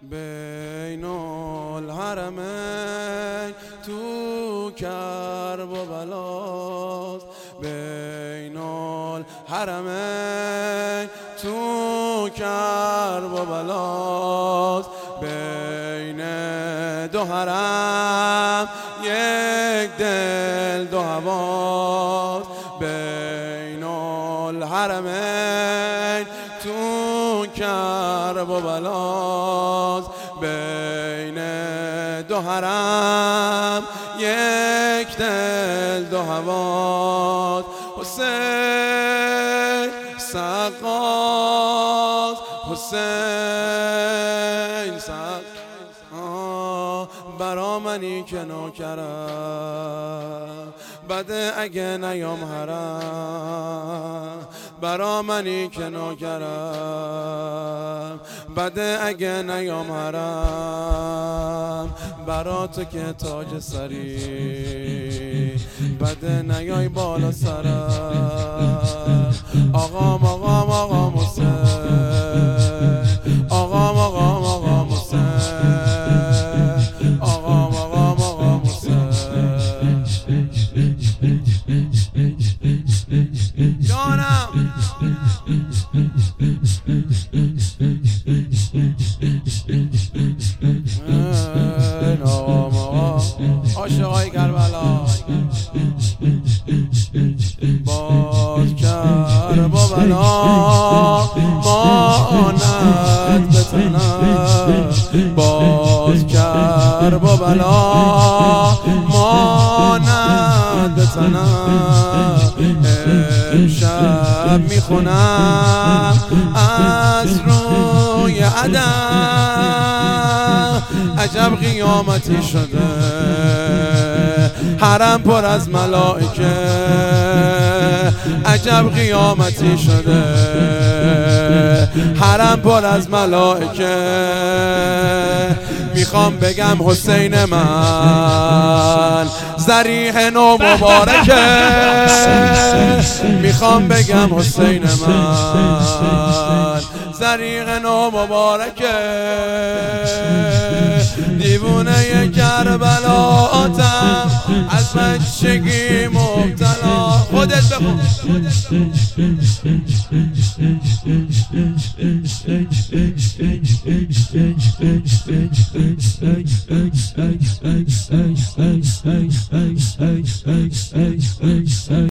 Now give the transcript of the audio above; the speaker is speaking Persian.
بین الحرمین تو کرب و بلاست، بین الحرمین تو کرب و بلاست، بین دو حرم یک دل دو هواست، بین الحرمین تو کرب و بلاست، بین دو حرم یک دل دو هواست. حسین سقاط، حسین سقاط برا منی که نوکرم، بده اگه نیام حرم، برا منی که نوکرم، بده اگه نیام حرم، برا تو که تاج سری، بده نیای بالا سرم. آقام آقام آقام حسین، آقام آقام آقام حسین، آقام آقام آقام حسین. جانم آقام آقام عاشقای کربلا، باز کرب و بلا ماند به تنم، باز کرب و بلا ماند به تنم. امشب میخونم از روی عدم، عجب قیامتی شده حرم پر از ملائکه، عجب قیامتی شده حرم پر از ملائکه. میخوام بگم حسین من ضریح نو مبارکه، میخوام بگم حسین من ضریح نو مبارکه. دیوونه کربلاتم از بچگی مبتلا. خودت بخون.